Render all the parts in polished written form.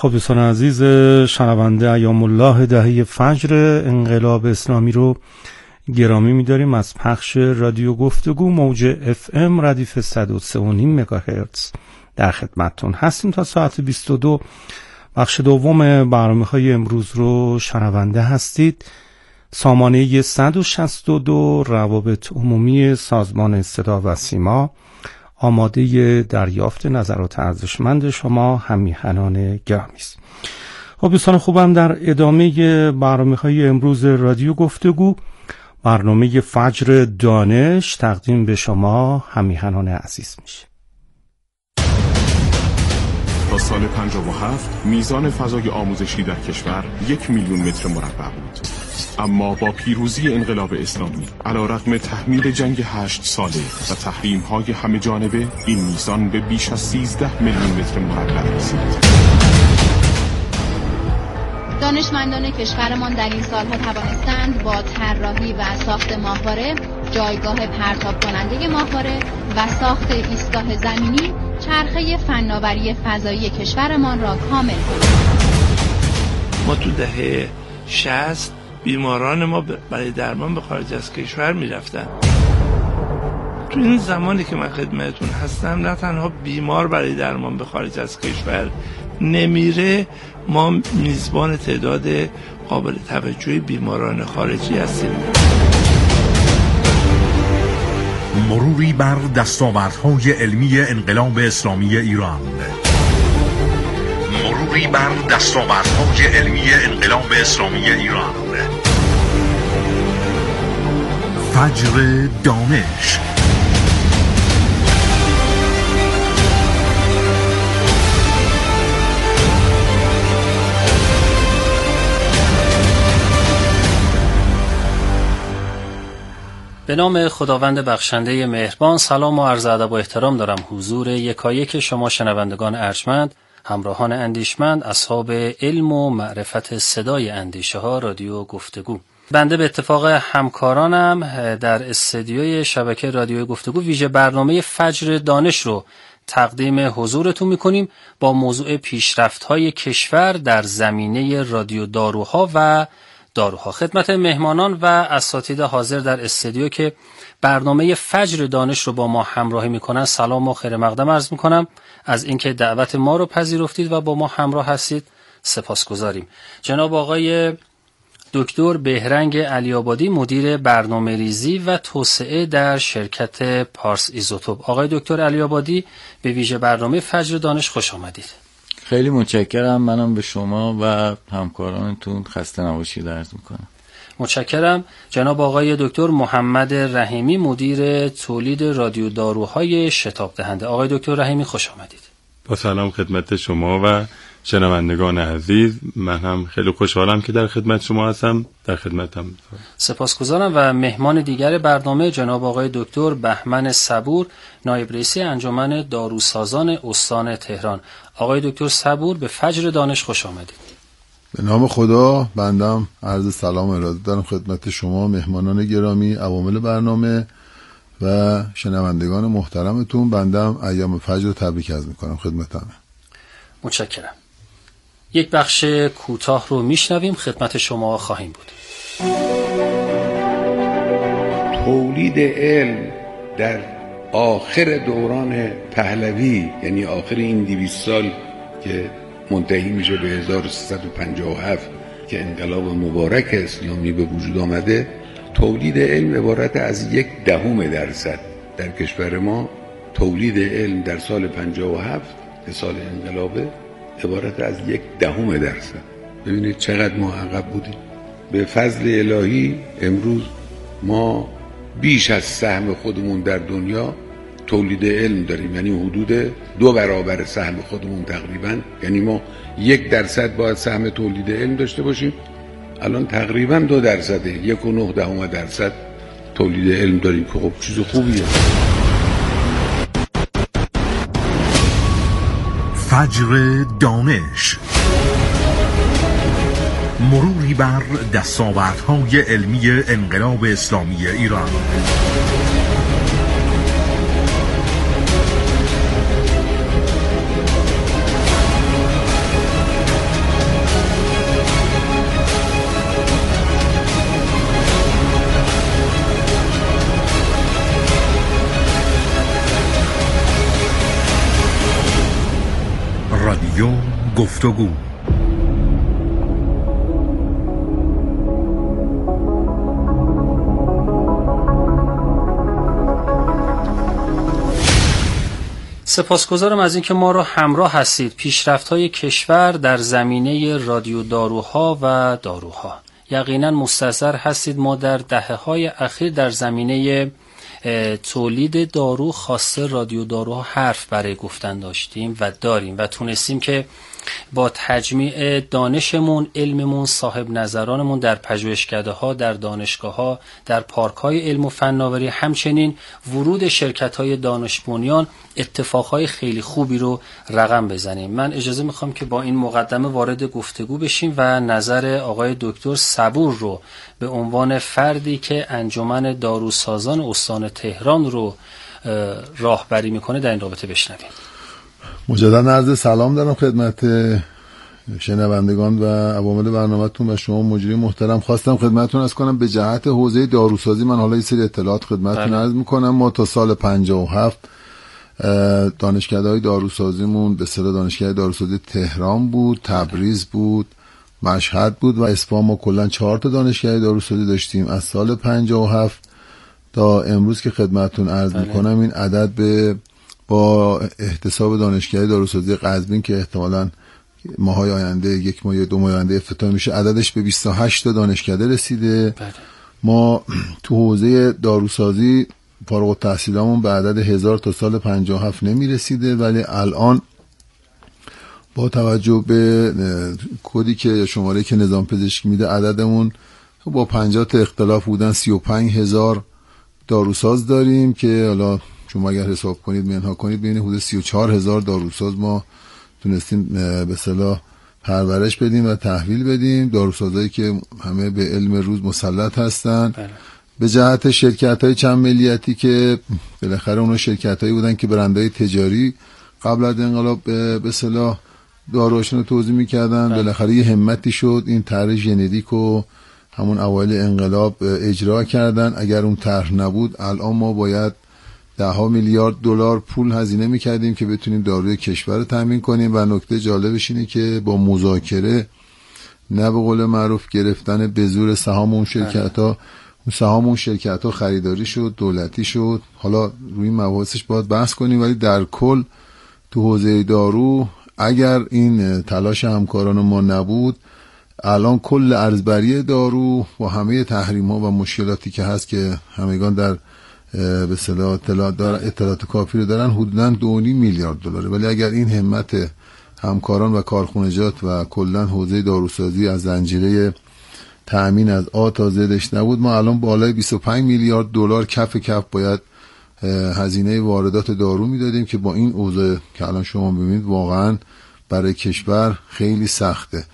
خب دوستان عزیز شنونده ایام الله دهه فجر انقلاب اسلامی رو گرامی می‌داریم از پخش رادیو گفتگو موج FM ردیف 103.5 مگاهرتز در خدمتتون هستیم تا ساعت 22. بخش دوم برنامه‌های امروز رو شنونده هستید. سامانه 162 روابط عمومی سازمان صدا و سیما آماده دریافت نظرات ارزشمند شما همیهنان گرامی است. خب دوستان خوبم، در ادامه برنامه‌های امروز رادیو گفتگو برنامه فجر دانش تقدیم به شما همیهنان عزیز میشه. تا سال 57 میزان فضای آموزشی در کشور 1,000,000 متر مربع بود. اما با پیروزی انقلاب اسلامی علیرغم تحمیل جنگ 8 ساله و تحریم‌های همه جانبه، این میزان به بیش از 13 میلیون متر مربع رسید. دانشمندان کشورمان در این سالها توانستند با طراحی و ساخت ماهواره، جایگاه پرتاب کننده ماهواره و ساخت ایستگاه زمینی چرخه فناوری فضایی کشورمان را کامل کنند. ما تو دهه 60 بیماران ما برای درمان به خارج از کشور می رفتن. تو این زمانی که من خدمتتون هستم نه تنها بیمار برای درمان به خارج از کشور نمیره، ما میزبان تعداد قابل توجهی بیماران خارجی هستیم. مروری بر دستاوردهای علمی انقلاب اسلامی ایران. مروری بر دستاوردهای علمی انقلاب اسلامی ایران. فجر دانش. به نام خداوند بخشنده مهربان. سلام و عرض ادب و احترام دارم حضور یکایک شما شنوندگان ارجمند، همراهان اندیشمند، اصحاب علم و معرفت صدای اندیشه ها رادیو گفتگو. بنده به اتفاق همکارانم در استدیوی شبکه رادیو گفتگو ویژه برنامه فجر دانش رو تقدیم حضورتون میکنیم با موضوع پیشرفت‌های کشور در زمینه رادیو داروها و داروها. خدمت مهمانان و اساتید حاضر در استودیو که برنامه فجر دانش رو با ما همراهی میکنن سلام و خیر مقدم عرض میکنم از اینکه دعوت ما رو پذیرفتید و با ما همراه هستید. سپاسگزاریم. جناب آقای دکتر بهرنگ علی‌آبادی، مدیر برنامه‌ریزی و توسعه در شرکت پارس ایزوتوپ. آقای دکتر علی‌آبادی، به ویژه برنامه فجر دانش خوش آمدید. خیلی متشکرم. منم به شما و همکارانتون خسته نباشید عرض میکنم. متشکرم. جناب آقای دکتر محمد رحیمی، مدیر تولید رادیو داروهای شتاب دهنده. آقای دکتر رحیمی خوش آمدید. با سلام خدمت شما و شنوندگان عزیز. من هم خیلی خوشحالم که در خدمت شما هستم. در خدمتم. سپاسگزارم. و مهمان دیگر برنامه جناب آقای دکتر بهمن صبور، نایب رئیس انجمن داروسازان استان تهران. آقای دکتر صبور، به فجر دانش خوش آمدید. به نام خدا. بندم عرض سلام ارائه دارم خدمت شما مهمانان گرامی، عوامل برنامه و شنوندگان محترمتون. بندم ایام فجر رو تبریک عرض میکنم خدمتتون. متشکرم. یک بخش کوتاه رو میشنویم، خدمت شما خواهیم بود. تولید علم در آخر دوران پهلوی، یعنی آخر این 200 سال که منتهی میشه به 1357 که انقلاب مبارک اسلامی به وجود آمده، تولید علم عبارت از 0.1% در کشور ما. تولید علم در سال 57 که سال انقلابه عبارت از 0.1%. ببینید چقدر ما عقب بودیم. به فضل الهی امروز ما بیش از سهم خودمون در دنیا تولید علم داریم، یعنی حدود 2 برابر سهم خودمون تقریبا. یعنی ما 1% باید سهم تولید علم داشته باشیم، الان تقریبا 2%، 1.9% تولید علم داریم که خب چیز خوبیه. فجر دانش. مروری بر دستاوردهای علمی انقلاب اسلامی ایران. رادیو گفتگو. سپاسگزارم از اینکه ما رو همراه هستید. پیشرفت‌های کشور در زمینه رادیو داروها و داروها. یقینا مستحضر هستید ما در دهه‌های اخیر در زمینه تولید دارو خاصه رادیو داروها حرف برای گفتن داشتیم و داریم و تونستیم که با تجمیع دانشمون، علممون، صاحب نظرانمون در پژوهشکده‌ها، در دانشگاه‌ها، در پارک‌های علم و فناوری، همچنین ورود شرکت‌های دانش بنیان اتفاقهای خیلی خوبی رو رقم بزنیم. من اجازه میخوام که با این مقدمه وارد گفتگو بشیم و نظر آقای دکتر صبور رو به عنوان فردی که انجمن داروسازان استان تهران رو راهبری میکنه در این رابطه بشنویم. مجددا عرض سلام دارم خدمت شنوندگان و عوامل برنامه‌تون و شما مجری محترم. خواستم خدمتتون عرض کنم به جهت حوزه داروسازی من حالا یه سری اطلاعات خدمتتون عرض میکنم. ما تا سال 57 دانشکده‌های داروسازیمون به اصطلاح دانشکده داروسازی تهران بود، تبریز بود، مشهد بود و اصفهان. ما کلا 4 تا دانشکده داروسازی داشتیم. از سال 57 تا امروز که خدمتتون عرض میکنم این عدد با احتساب دانشکده داروسازی قزوین که احتمالاً ماهای آینده 1 ماه یا 2 ماه آینده افتتاح میشه، عددش به 28 تا دانشکده رسیده. ما تو حوزه داروسازی فارغ التحصیلامون به عدد 1000 تا سال 57 نمیرسیده، ولی الان با توجه به کدی که شماره که نظام پزشکی میده عددمون با 50 تا اختلاف بودن 35000 داروساز داریم که حالا شما اگر حساب کنید منها کنید ببینید حدود 34000 داروساز ما تونستیم به اصطلاح پرورش بدیم و تحویل بدیم. داروسازایی که همه به علم روز مسلط هستن. به جهت شرکت‌های چند ملیتی که بالاخره اونا شرکت‌هایی بودن که برندهای تجاری قبل از انقلاب به اصطلاح داروهاشون رو توزیع می‌کردن، بالاخره یه همتی شد این طرح ژنریک و همون اوایل انقلاب اجرا کردن. اگر اون طرح نبود الان ما باید 10 میلیارد دلار پول هزینه می‌کردیم که بتونیم داروی کشور رو تامین کنیم. و نکته جالبش اینه که با مذاکره نه به قول معروف گرفتن به زور سهام اون شرکت‌ها، سهام اون شرکت‌ها خریداری شد، دولتی شد. حالا روی این مباحثش باید بحث کنیم، ولی در کل تو حوزه دارو اگر این تلاش همکاران ما نبود الان کل ارزبری دارو و همه تحریم‌ها و مشکلاتی که هست که همگان در به اصطلاح اطلاعات کافی رو دارن حدوداً 2.5 میلیارد دلاره. ولی اگر این همت همکاران و کارخونجات و کلاً حوزه داروسازی از زنجیره تأمین از آ تا زدش نبود ما الان بالای 25 میلیارد دلار کف باید هزینه واردات دارو میدادیم که با این اوضاع که الان شما ببینید واقعاً برای کشور خیلی سخته.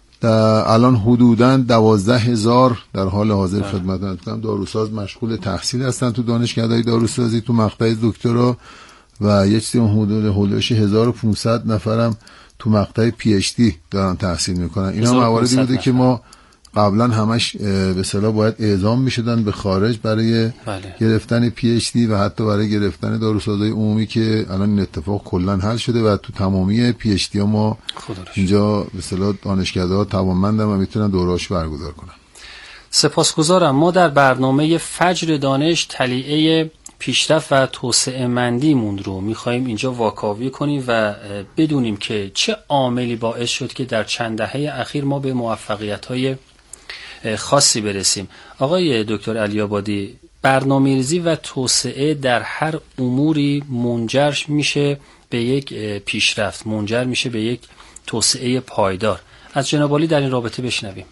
الان حدوداً 12000 در حال حاضر خدمتتون داروساز مشغول تحصیل هستن تو دانشکده‌های داروسازی تو مقطع دکترا و یک چیزی حدود 1500 نفرم تو مقطع پی اچ دی دارن تحصیل میکنن. اینا مواردی بوده که ما قبلا همش به اصطلاح باید اعزام میشدن به خارج برای گرفتن پی اچ دی و حتی برای گرفتن داروسازهای عمومی که الان این اتفاق کلا حل شده و تو تمامی پی اچ دی ها ما اینجا به اصطلاح دانشکده‌ها توانمندن و میتونن دوره‌اش برگزار کنن. سپاسگزارم. ما در برنامه فجر دانش تلیعه پیشرفت و توسعه مندیمون رو میخواییم اینجا واکاوی کنیم و بدونیم که چه عاملی باعث شد که در چند دهه اخیر ما به موفقیت‌های خاصی برسیم. آقای دکتر علی‌آبادی، برنامه‌ریزی و توسعه در هر اموری منجر میشه به یک پیشرفت، منجر میشه به یک توسعه پایدار. از جناب عالی در این رابطه بشنویم.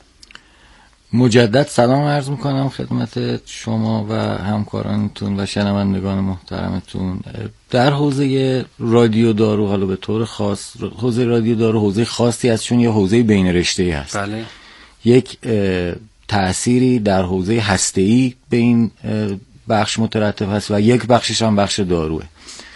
مجدد سلام عرض میکنم خدمت شما و همکارانتون و شنوندگان محترمتون. در حوزه رادیو دارو حالا به طور خاص حوزه رادیو دارو حوزه خاصی است چون یه حوزه بین رشته‌ای هست. بله. یک تأثیری در حوزه هسته‌ای به این بخش مترتب هست و یک بخشش هم بخش داروه.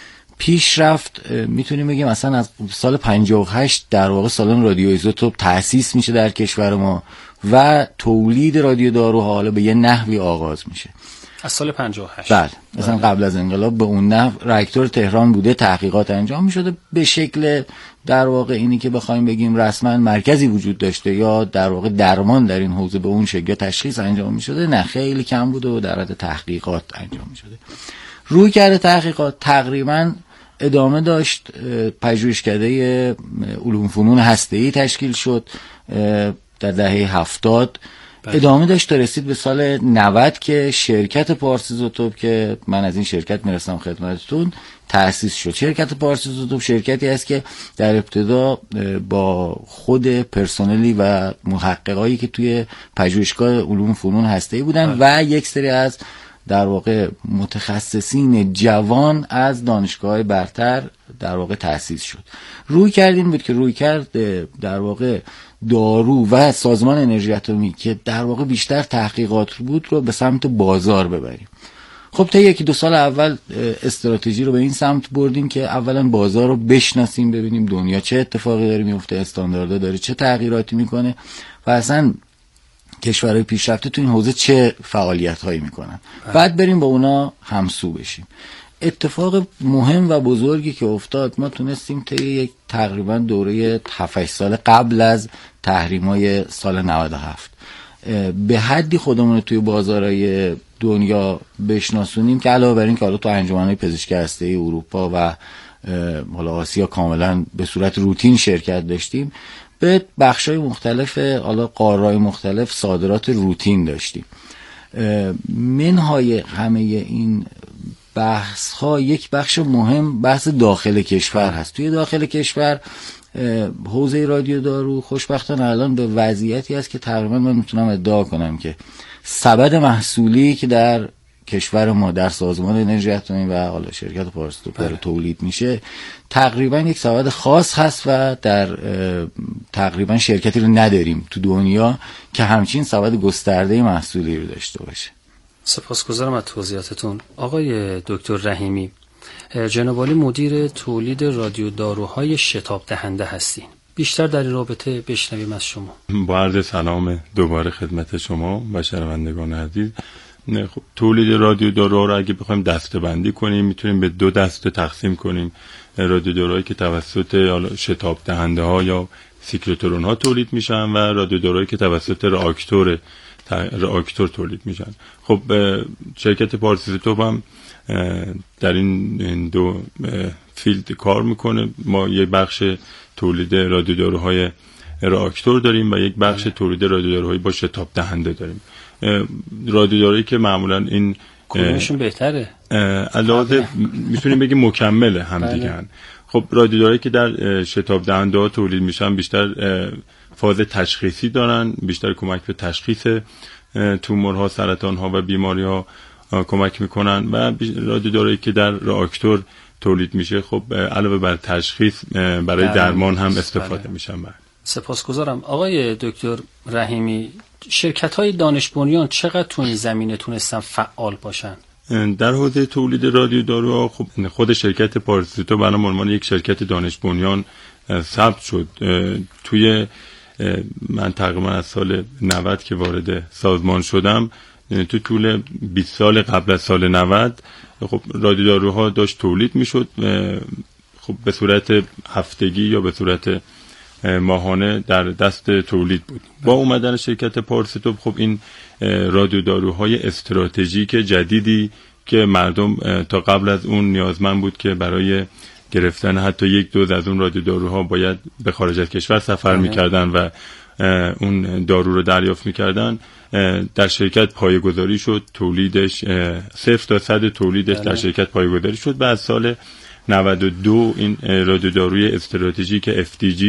پیشرفت میتونیم بگیم مثلا از سال 58 در واقع سالن رادیو ایزوتوپ تأسیس میشه در کشور ما و تولید رادیو داروها حالا به یه نحوی آغاز میشه. از سال 58. بله مثلا قبل از انقلاب به اون نحو راکتور تهران بوده، تحقیقات انجام می شده به شکل در واقع اینی که بخوایم بگیم رسما مرکزی وجود داشته یا در واقع درمان در این حوزه به اون شکل تشخیص انجام می شده، نه خیلی کم بوده و در حد تحقیقات انجام می شده. روی کرده تحقیقات تقریبا ادامه داشت، پژوهشکده علوم فنون هسته‌ای تشکیل شد در دهه 70 ادامه داشت تا رسید به سال 90 که شرکت پارس ایزوتوپ که من از این شرکت میرسم خدمتتون تأسیس شد. شرکت پارس ایزوتوپ شرکتی است که در ابتدا با خود پرسنلی و محققایی که توی پژوهشگاه علوم فنون هسته‌ای بودن و یک سری از در واقع متخصصین جوان از دانشگاه برتر در واقع تأسیس شد. روی کردین بود که روی کرد در واقع دارو و سازمان انرژی اتمی که در واقع بیشتر تحقیقات بود رو به سمت بازار ببریم. خب تا یکی دو سال اول استراتژی رو به این سمت بردیم که اولا بازار رو بشناسیم، ببینیم دنیا چه اتفاقی داره میفته، استانداردها داره چه تغییراتی میکنه و اصلا کشورهای پیشرفته تو این حوزه چه فعالیت‌هایی میکنن، بعد بریم با اونا همسو بشیم. اتفاق مهم و بزرگی که افتاد، ما تونستیم طی یک تقریبا دوره 7-8 سال قبل از تحریم‌های سال 97 به حدی خودمون رو توی بازارهای دنیا بشناسونیم که علاوه بر این که حالا تو انجمن‌های پزشکی هسته‌ای اروپا و حالا آسیا کاملا به صورت روتین شرکت داشتیم، به بخش‌های مختلف حالا قاره‌های مختلف صادرات روتین داشتیم. منهای همه این بحث ها یک بخش مهم بحث داخل کشور هست. توی داخل کشور حوزه رادیو دارو خوشبختانه الان به وضعیتی است که تقریبا من میتونم ادعا کنم که سبد محصولی که در کشور ما در سازمان انرژی اتمی و حالا شرکت پارس ایزوتوپ تولید میشه تقریبا یک سبد خاص هست و در تقریبا شرکتی رو نداریم تو دنیا که همچین سبد گسترده محصولی رو داشته باشه. سپاسگزارم از توضیحاتتون. آقای دکتر رحیمی، جناب عالی مدیر تولید رادیو داروهای شتاب دهنده هستین، بیشتر در این رابطه بشنویم از شما. با عرض سلام دوباره خدمت شما و شنوندگان عزیز. خب تولید رادیو داروها رو اگه بخوایم دسته‌بندی کنیم میتونیم به دو دسته تقسیم کنیم. رادیو داروهایی که توسط شتاب دهنده ها یا سیکلوترون ها تولید میشن و رادیو داروهایی که توسط راکتور تولید میشن. خب شرکت پارس ایزوتوپ هم در این دو فیلد کار میکنه. ما یک بخش تولید رادیو داروهای راکتور داریم و یک بخش تولید رادیو داروهای با شتاب دهنده داریم. رادیو دارویی که معمولا این کدومشون بهتره؟ علاوه میتونیم بگیم مکمل هم دیگه. خب رادیو دارویی که در شتاب دهنده ها تولید میشن بیشتر فاز تشخیصی دارن، بیشتر کمک به تشخیص تومورها، سرطانها و بیماری‌ها کمک میکنن و رادیو دارویی که در راکتور تولید میشه خب علاوه بر تشخیص برای درمان هم استفاده میشن. سپاسگزارم. آقای دکتر رحیمی، شرکت‌های دانش بنیان چقدر تو این زمینه تونستن فعال باشن؟ در حوزه تولید رادیو داروها خب خود شرکت پارس ایزوتوپ برای عنوان یک شرکت دانش بنیان ثبت شد. توی من تقریبا از سال 90 که وارد سازمان شدم، تو طول 20 سال قبل از سال 90 خب رادیو داروها داشت تولید میشد، خب به صورت هفتگی یا به صورت ماهانه در دست تولید بود. با اومدن شرکت پارس ایزوتوپ خب این رادیو داروهای استراتژیک جدیدی که مردم تا قبل از اون نیازمند بود که برای گرفتن حتی یک دوز از اون رادیو داروها باید به خارج از کشور سفر میکردن و اون دارو رو دریافت میکردن، در شرکت پایه‌گذاری شد. تولیدش 0 تا 100 تولیدش در شرکت پایه‌گذاری شد و از سال 92 این رادیو داروی استراتژیک FDG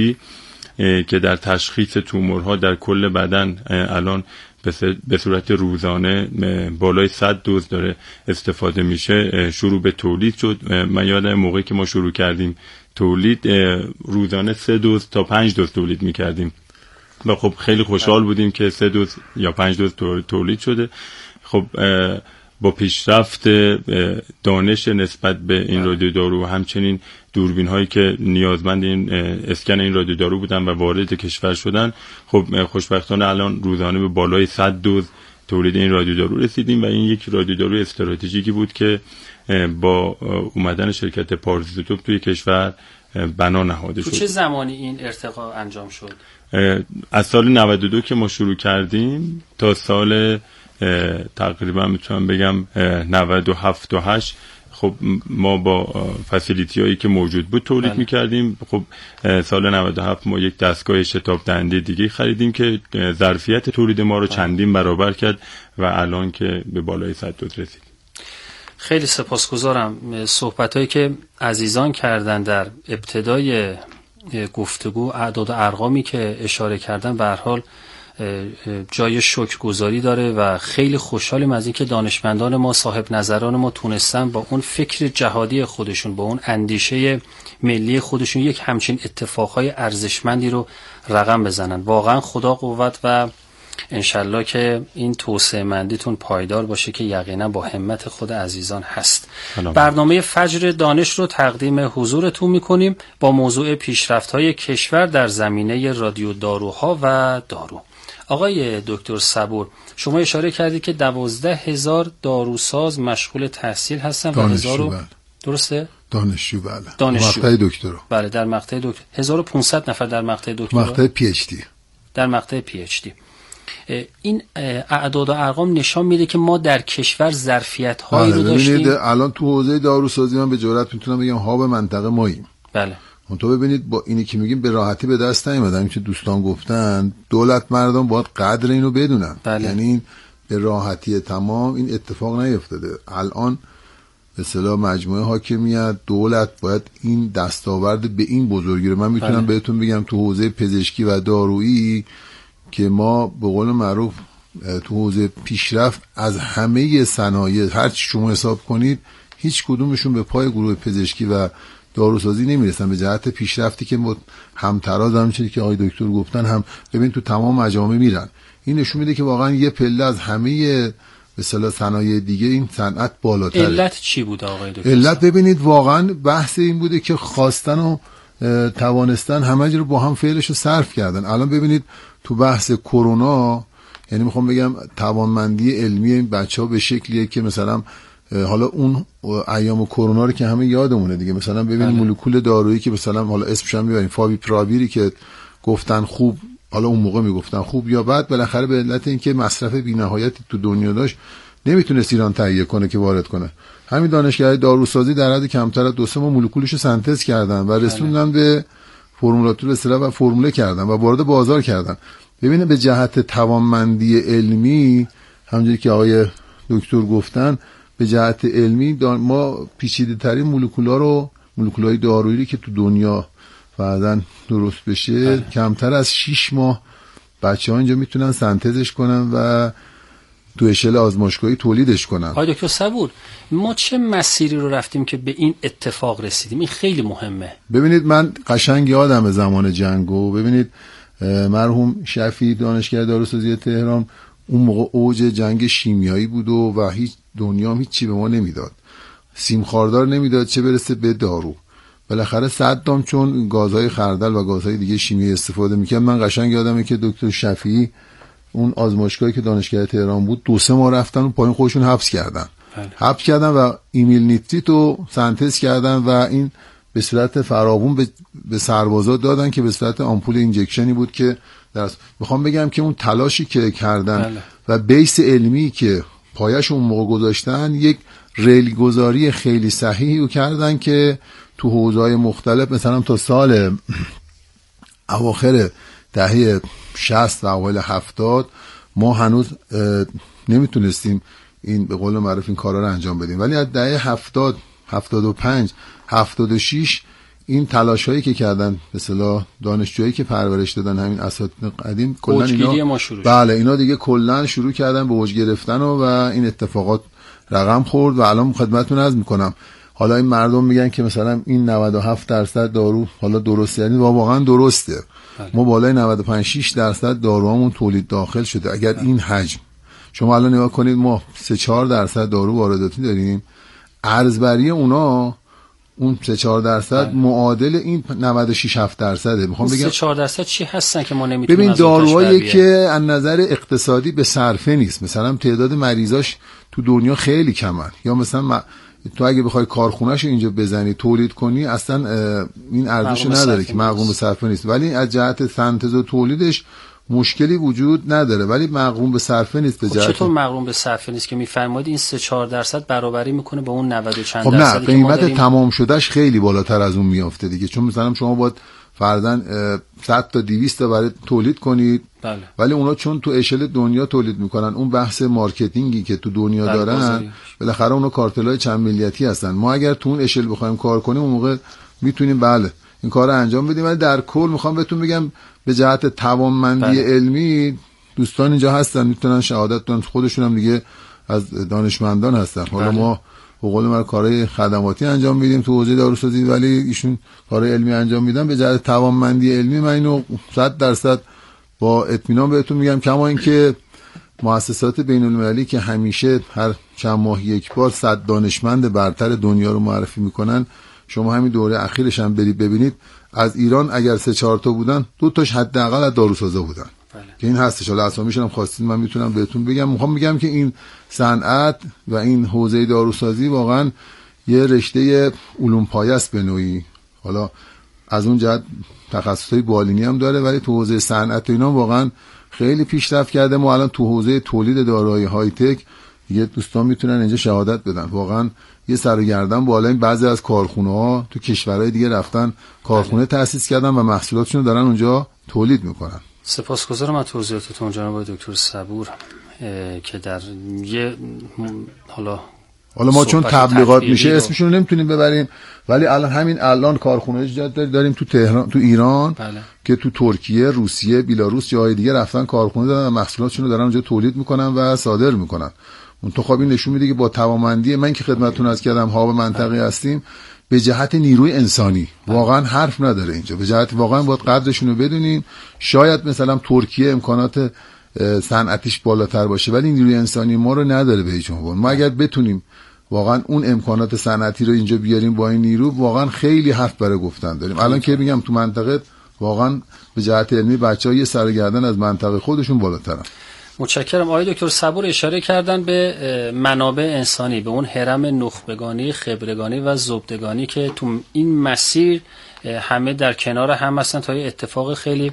که در تشخیص تومورها در کل بدن الان به صورت روزانه بالای 100 دوز داره استفاده میشه شروع به تولید شد. من یادم موقعی که ما شروع کردیم تولید روزانه 3 دوز تا 5 دوز تولید میکردیم و خب خیلی خوشحال بودیم که 3 دوز یا 5 دوز تولید شده. خب با پیشرفت دانش نسبت به این رادیو دارو و همچنین دوربین هایی که نیازمند این اسکن این رادیو دارو بودن و وارد کشور شدن، خب خوشبختانه الان روزانه به بالای 100 دوز تولید این رادیودارو رسیدیم و این یک رادیودارو استراتژیکی بود که با اومدن شرکت پارازیتوپ توی کشور بنا نهاده شد. چه زمانی این ارتقا انجام شد؟ از سال 92 که ما شروع کردیم تا سال تقریبا میتونم بگم 97 تا 8 خب ما با فسیلیتی هایی که موجود بود تولید میکردیم. خب سال 97 ما یک دستگاه شتاب دهنده دیگه خریدیم که ظرفیت تولید ما رو چندین برابر کرد و الان که به بالای 100 دوت رسید. خیلی سپاسگزارم. صحبتایی که عزیزان کردن در ابتدای گفتگو، اعداد و ارقامی که اشاره کردن به هر حال جای شکرگزاری داره و خیلی خوشحالیم از اینکه دانشمندان ما، صاحب نظران ما تونستن با اون فکر جهادی خودشون، با اون اندیشه ملی خودشون یک همچین اتفاقهای ارزشمندی رو رقم بزنن. واقعا خدا قوت و انشالله که این توسعه مندیتون پایدار باشه که یقینا با همت خود عزیزان هست. برنامه فجر دانش رو تقدیم حضورتون میکنیم با موضوع پیشرفت‌های کشور در زمینه رادیو داروها و دارو. آقای دکتر صبور، شما اشاره کردید که 12,000 داروساز مشغول تحصیل هستن و 1000 درسته؟ دانشجو بله. مقطع دکترا. بله در مقطع دکترا 1500 نفر در مقطع دکترا. مقطع پی اچ دی. در مقطع پی اچ دی. این اعداد و ارقام نشان میده که ما در کشور ظرفیت هایی رو داشتیم. ببینید الان تو حوزه داروسازی من به جرئت میتونم بگم هاب منطقه ماییم. بله. تو ببینید با اینی که میگیم به راحتی به دست نیومد. همین که دوستان گفتن دولت مردم باید قدر اینو بدونن. بله. یعنی به راحتی تمام این اتفاق نیفتاده. الان به اصطلاح مجموعه حاکمیت دولت باید این دستاورد به این بزرگی رو من میتونم بهتون بگم تو حوزه پزشکی و دارویی که ما به قول معروف تو حوزه پیشرفت از همه صنایع هر چی شما حساب کنید هیچ کدومشون به پای گروه پزشکی و داروسازی نمیرسن به جهت پیشرفتی که همتراز هم چیزی که آقای دکتر گفتن هم ببین تو تمام مجامع میرن. این نشون میده که واقعا یه پله از همه به اصطلاح صنایع دیگه این صنعت بالاتره. علت چی بود آقای دکتر؟ علت ببینید واقعا بحث این بوده که خواستن و توانستن همه رو با هم فعلشو صرف کردن. الان ببینید تو بحث کرونا یعنی میخوام بگم توانمندی علمی این بچه‌ها به شکلیه که مثلا حالا اون ایام کرونا رو که همه یادمونه دیگه، مثلا ببینید مولکول دارویی که مثلا حالا اسمش هم میبریم فاویپراویری که گفتن خوب، حالا اون موقع میگفتن خوب یا بد، بالاخره به علت اینکه مصرف بی‌نهایتی تو دنیا داشت نمیتونست ایران تهیه کنه که وارد کنه. همین دانشگاه داروسازی در حد کمتر از 2-3 ماه مولکولش رو سنتز کردن و رسوندن به فرمولاتور اصطلاح و فرموله کردن و وارد بازار کردن. ببینید به جهت توانمندی علمی همونجوری که آقای دکتر گفتن به جهت علمی ما پیچیده ترین مولکولای دارویی که تو دنیا بعدن درست بشه کمتر از 6 ماه بچه‌ها اینجا میتونن سنتزش کنن و تو اشل آزمایشگاهی تولیدش کنن. آقای دکتر صبور، ما چه مسیری رو رفتیم که به این اتفاق رسیدیم؟ این خیلی مهمه. ببینید من قشنگ یادم زمان جنگو، ببینید مرحوم شفیع دانشگاه داروسازی تهران اون موقع اوج جنگ شیمیایی بود و هیچ دنیا هم هیچی به ما نمیداد، سیم خاردار نمیداد چه برسه به دارو. بالاخره صدام چون گازهای خردل و گازهای دیگه شیمیایی استفاده میکرد، من قشنگ یادمه که دکتر شفیعی اون آزمایشگاهی که دانشگاه تهران بود 2-3 ماه رفتن و پایین خودشون حبس کردن. حبس کردن و ایمیل نیتریت رو سنتز کردن و این به صورت فراوون به سربازا دادن که به صورت آمپول اینجکشنی بود که میخوام بگم که اون تلاشی که کردن و بیس علمی که پایش اون موقع گذاشتن یک ریل گذاری خیلی صحیحی رو کردن که تو حوزه‌های مختلف مثلا تا سال اواخر دهه 60 و اوایل 70 ما هنوز نمیتونستیم این به قول معروف این کارا رو انجام بدیم، ولی از دهه 70 75 76 این تلاشایی که کردن به اصطلاح دانشجویی که پرورش دادن همین اساتید قدیم کلا اینا اینا دیگه کلا شروع کردن به اوج گرفتن و این اتفاقات رقم خورد و الان خدمتتون عرض میکنم. حالا این مردم میگن که مثلا این 97% دارو حالا درسته، یعنی واقعا درسته. ما بالای 95-6% داروامون تولید داخل شده. اگر این حجم شما الان نگاه کنید ما 3-4% دارو وارداتی داریم، ارزبری اونا اون 3-4% معادل این 96-7%. میخوام بگم 3-4% چی هستن که ما نمیتونیم ببین داروهایی که از نظر اقتصادی به صرفه نیست، مثلا تعداد مریضاش تو دنیا خیلی کمن، یا مثلا تو اگه بخوای کارخونه‌شو اینجا بزنی تولید کنی اصلا این ارزشو نداره که مقرون به صرفه نیست، ولی از جهت سنتز و تولیدش مشکلی وجود نداره، ولی مقرون به صرفه نیست. به جهت چطور مقرون به صرفه نیست که میفرمایید این 3-4% برابری میکنه با اون 90 چند خب درصدی که ما قیمت داریم؟ تمام شدهش خیلی بالاتر از اون میافته دیگه، چون مثلا شما باید فرضاً 100 تا 200 تا برای تولید کنید. بله. ولی اونا چون تو اشل دنیا تولید میکنن، اون بحث مارکتینگی که تو دنیا دارن بالاخره اونا کارتلای چند ملیتی هستن. ما اگر تو اون اشل بخوایم کار کنیم اون موقع میتونیم بله این کار رو انجام بدیم، ولی در کل میخوام بهتون بگم به جهت توانمندی علمی دوستان اینجا هستن میتونن شهادت بدن، خودشون هم دیگه از دانشمندان هستن. حالا ما به قول من کارهای خدماتی انجام میدیم تو حوزه داروسازی، ولی ایشون کارهای علمی انجام میدن. به جهت توانمندی علمی من اینو 100% با اطمینان بهتون میگم. کما اینکه مؤسسات بین‌المللی که همیشه هر چند ماه یک بار 100 دانشمند برتر دنیا رو معرفی میکنن، شما همین دوره اخیرش هم برید ببینید، از ایران اگر 3-4 تا بودن 2 تاش حداقل از داروسازا بودن. بله. که این هستش. حالا اسامیش هم خواستید من میتونم بهتون بگم. میخوام بگم که این صنعت و این حوزه داروسازی واقعا یه رشته علوم پایه است به نوعی. حالا از اون جهت تخصصای بالینی هم داره، ولی تو حوزه صنعت اینا واقعا خیلی پیشرفت کرده. ما الان تو حوزه تولید داروهای های تک دیگه دوستان میتونن اینجا شهادت بدن، واقعا یه سر و گردن بالا. این بعضی از کارخونه‌ها تو کشورهای دیگه رفتن کارخونه تأسیس کردن و محصولاتشون رو دارن اونجا تولید میکنن. سپاسگزارم از توضیحاتتون جناب دکتر صبور که در یه حالا ما چون تبلیغات میشه اسمشون رو نمیتونیم ببریم، ولی الان کارخونه جدید داریم تو تهران، تو ایران. بله. که تو ترکیه، روسیه، بیلاروس جای دیگه رفتن کارخونه دارن و محصولاتشون رو دارن اونجا تولید میکنن و صادر میکنن. منتخب این نشون میده که با توانمندی من که خدمتتون عرض کردم هاب منطقه هستیم، به جهت نیروی انسانی واقعا حرف نداره اینجا. به جهت واقعا باید قدرشون رو بدونیم. شاید مثلا ترکیه امکانات صنعتیش بالاتر باشه، ولی نیروی انسانی ما رو نداره به هیچ عنوان. ما اگر بتونیم واقعا اون امکانات صنعتی رو اینجا بیاریم با این نیرو، واقعا خیلی حرف برای گفتن داریم. الان که میگم تو منطقه واقعا به جهت علمی بچه‌ها یه سر گردن از منطقه خودشون بالاترن. متشکرم. آقای دکتر صبور اشاره کردن به منابع انسانی، به اون هرم نخبگانی، خبرگانی و زبدگانی که تو این مسیر همه در کنار هم هستن تا یه اتفاق خیلی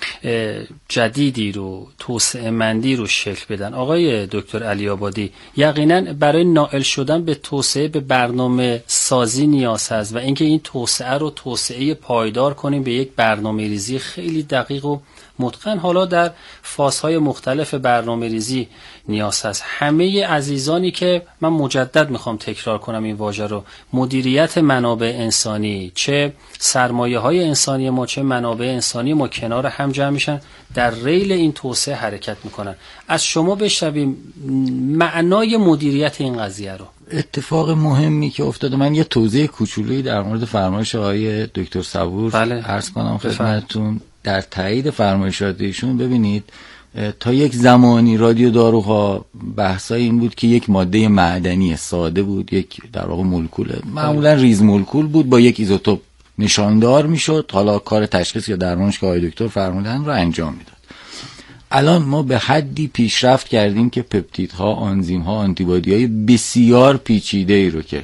جدیدی رو، توسعه مندی رو شکل بدن. آقای دکتر علی آبادی، یقینا برای نائل شدن به توسعه به برنامه سازی نیاز هست و اینکه این توسعه رو توسعه پایدار کنیم به یک برنامه ریزی خیلی دقیق و متقن. حالا در فازهای مختلف برنامه ریزی نیاز هست. همه عزیزانی که من مجدد میخوام تکرار کنم این واژه رو، مدیریت منابع انسانی، چه سرمایه های انسانی ما چه منابع انسانی ما کنار هم جمع میشن، در ریل این توسعه حرکت میکنن. از شما بشنویم معنای مدیریت این قضیه رو. اتفاق مهمی که افتاده، من یه توضیح کوچولویی در مورد فرمایش آقای دکتر صبور عرض کنم خدمتتون. در تایید فرمایشات ایشون ببینید، تا یک زمانی رادیو داروها بحثای این بود که یک ماده معدنی ساده بود، یک در واقع مولکول معمولا ریز مولکول بود با یک ایزوتوپ نشاندار میشد، حالا کار تشخیص یا درمانش که آقای دکتر فرمودن رو انجام میداد. الان ما به حدی پیشرفت کردیم که پپتیدها، آنزیمها، آنتیبادی‌های بسیار پیچیده‌ای رو که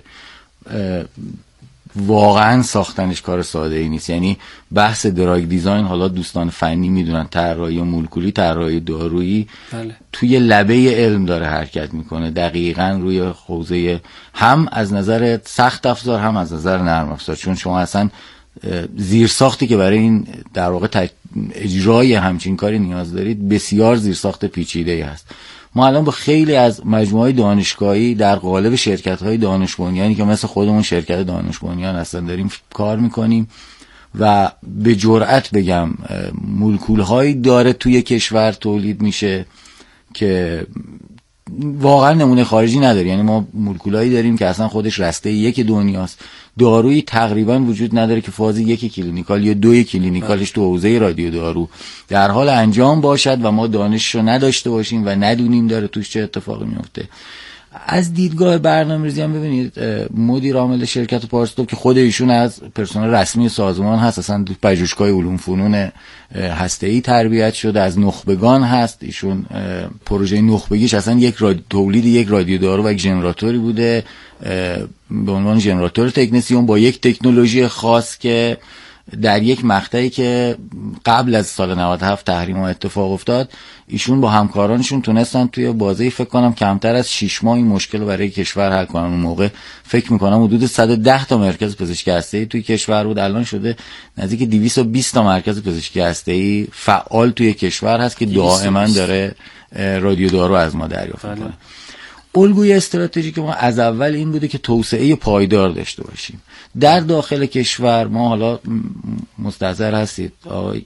واقعا ساختنش کار ساده ای نیست. یعنی بحث دراگ دیزاین، حالا دوستان فنی میدونن، طراحی مولکولی، طراحی دارویی، توی لبه علم داره حرکت میکنه، دقیقاً روی حوزه هم از نظر سخت افزار هم از نظر نرم افزار. چون شما اصلا زیرساختی که برای این در واقع اجرای همچین کاری نیاز دارید بسیار زیرساخت پیچیده‌ای هست. ما الان با خیلی از مجموعه دانشگاهی در قالب شرکت‌های دانش بنیانی که مثل خودمون شرکت دانش بنیان هستن داریم کار میکنیم و به جرئت بگم مولکول‌هایی داره توی کشور تولید میشه که واقعا نمونه خارجی نداره. یعنی ما مولکولایی داریم که اصلا خودش رسته یک دنیاست. دارویی تقریبا وجود نداره که فاز 1 کلینیکال یا 2 کلینیکالش تو حوزه رادیو دارو در حال انجام باشد و ما دانششو نداشته باشیم و ندونیم داره توش چه اتفاقی میفته. از دیدگاه برنامه‌ریزی هم ببینید مدیر عامل شرکت پارستوب که خود ایشون از پرسنل رسمی سازمان هست، اصلا تو پژوهشگاه علوم فنون هسته‌ای تربیت شده، از نخبگان هست ایشون. پروژه نخبگیش اصلا تولید یک رادیو دارو و یک ژنراتوری بوده به عنوان ژنراتور تکنسیون با یک تکنولوژی خاص که در یک مقطعی که قبل از سال 97 تحریم اتفاق افتاد، ایشون با همکارانشون تونستن توی بازه فکر کنم کمتر از 6 ماه این مشکل رو برای کشور حل کنن. اون موقع فکر میکنم حدود 110 تا مرکز پزشکی هسته‌ای توی کشور بود، الان شده نزدیک 220 تا مرکز پزشکی هسته‌ای فعال توی کشور هست که دائما داره رادیو دارو از ما دریافت میکنه. الگوی استراتژیک ما از اول این بوده که توسعه پایدار داشته باشیم در داخل کشور. ما حالا مستحضر هستید آقای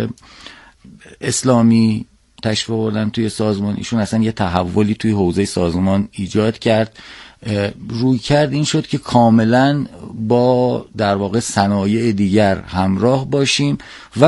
اسلامی تشریف آوردن توی سازمان، ایشون اصلا یه تحولی توی حوزه سازمان ایجاد کرد. روی کرد این شد که کاملا با در واقع صنایع دیگر همراه باشیم و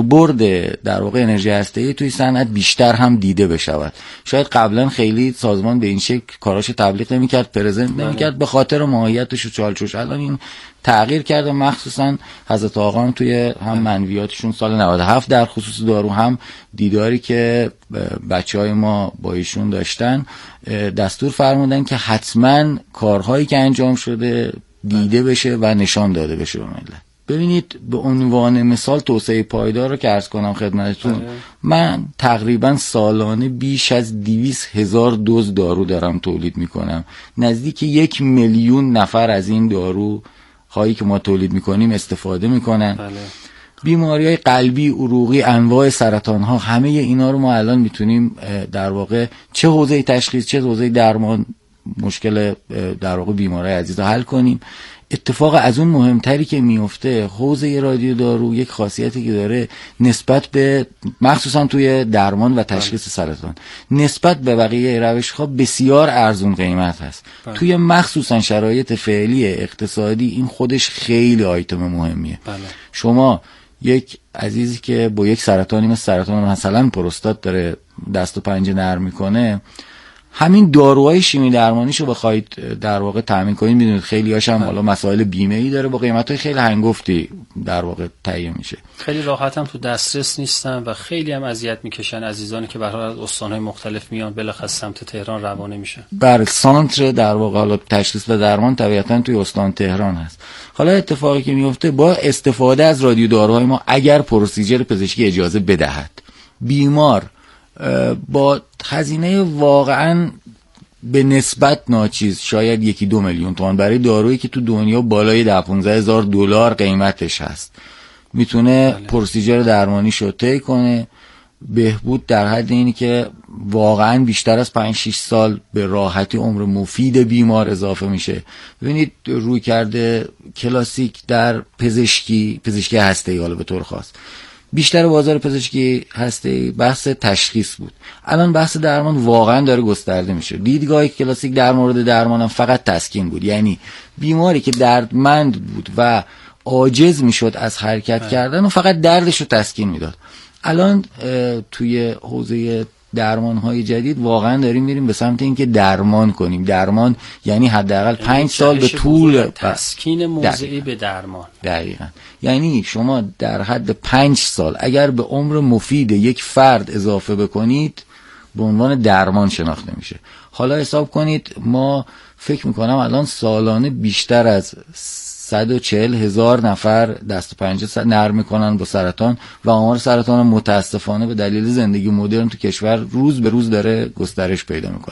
کاربرد در واقع انرژی هسته‌ای توی صنعت بیشتر هم دیده بشود. شاید قبلا خیلی سازمان به این شکل کاراش تبلیغ نمی‌کرد، پرزنت نمی‌کرد به خاطر ماهیتش و چالچوش. الان این تغییر کرده، مخصوصا حضرت آقا هم توی هم منویاتشون سال 97 در خصوص دارو هم دیداری که بچهای ما با ایشون داشتن دستور فرمودن که حتما کارهایی که انجام شده دیده بشه و نشان داده بشه به ملت. ببینید به عنوان مثال توسعه پایدار رو که عرض کنم خدمتتون، من تقریبا سالانه بیش از 200,000 دوز دارو دارم تولید میکنم. نزدیک 1 میلیون نفر از این دارو هایی که ما تولید میکنیم استفاده میکنن. بیماری‌های قلبی، عروقی، انواع سرطان‌ها، همه اینا رو ما الان میتونیم در واقع چه حوزه تشخیص چه حوزه درمان مشکل در واقع بیمارای عزیز رو حل کنیم. اتفاق از اون مهمتری که میفته، حوزه رادیو دارو یک خاصیتی که داره نسبت به مخصوصا توی درمان و تشخیص سرطان نسبت به بقیه روش‌ها بسیار ارزون قیمت هست. توی مخصوصا شرایط فعلی اقتصادی این خودش خیلی آیتم مهمیه. شما یک عزیزی که با یک سرطانی مثل سرطان مثلا پروستات داره دست و پنجه نرم میکنه، همین داروهای شیمی درمانیشو بخواید در واقع تامین کنید، میدونید خیلی هاشم حالا مسائل بیمه ای داره با قیمتای خیلی هنگفتی در واقع تهیه میشه. خیلی راحت هم تو دسترس نیستن و خیلی هم اذیت میکشن عزیزانی که به هر حال از استان‌های مختلف میان بالاخره سمت تهران روانه میشن. بر سانتر در واقع حالا تشخیص و درمان طبیعتاً توی استان تهران هست. حالا اتفاقی که میفته با استفاده از رادیو داروهای ما، اگر پروسیجر پزشکی اجازه بدهد، بیمار با هزینه واقعاً به نسبت ناچیز، شاید 1-2 میلیون تومان برای دارویی که تو دنیا بالای 10-15,000 دلار قیمتش هست، میتونه پروسیجر درمانیشو طی کنه. بهبود در حد اینی که واقعاً بیشتر از 5-6 سال به راحتی عمر مفید بیمار اضافه میشه. ببینید روی کرده کلاسیک در پزشکی هسته‌ای حالا به طور خاص بیشتر بازار پزشکی هسته‌ای بحث تشخیص بود. الان بحث درمان واقعا داره گسترده میشه. دیدگاه کلاسیک در مورد درمان هم فقط تسکین بود، یعنی بیماری که دردمند بود و عاجز میشد از حرکت کردن و فقط دردش رو تسکین میداد. الان توی حوزه درمان‌های جدید واقعا داریم میریم به سمت اینکه درمان کنیم. درمان یعنی حداقل 5 سال به طول تسکین موضعی به درمان. دقیقاً. یعنی شما در حد 5 سال اگر به عمر مفید یک فرد اضافه بکنید به عنوان درمان شناخته میشه. حالا حساب کنید ما فکر میکنم الان سالانه بیشتر از 140,000 نفر دست و پنجه نرم میکنن با سرطان و آمار سرطان متاسفانه به دلیل زندگی مدرن تو کشور روز به روز داره گسترش پیدا میکنه.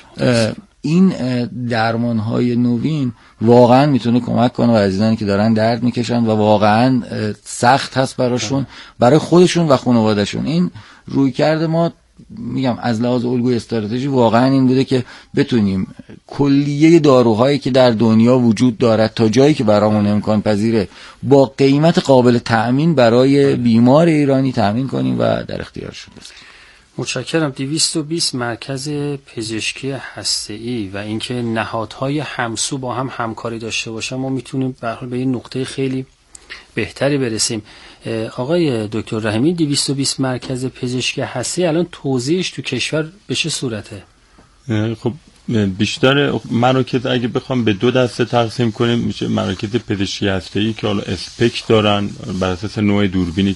این درمان‌های نوین واقعا میتونه کمک کنه به عزیزانی که دارن درد میکشن و واقعا سخت هست براشون، برای خودشون و خانوادهشون. این رویکرد ما میگم از لحاظ الگوی استراتژی واقعا این بوده که بتونیم کلیه داروهایی که در دنیا وجود دارد تا جایی که برامون امکان پذیره با قیمت قابل تأمین برای بیمار ایرانی تأمین کنیم و در اختیارشون بذاریم. متشکرم. 220 مرکز پزشکی هسته‌ای و اینکه نهادهای همسو با هم همکاری داشته باشن، ما میتونیم به این نقطه خیلی بهتری برسیم. آقای دکتر رحیمی، 220 مرکز پزشکی هسته‌ای الان توزیعش تو کشور به چه صورته؟ خب بیشتر مراکز اگه بخوام به دو دسته تقسیم کنیم میشه مراکز پزشکی هسته‌ای که حالا اسپک دارن بر اساس نوع دوربینی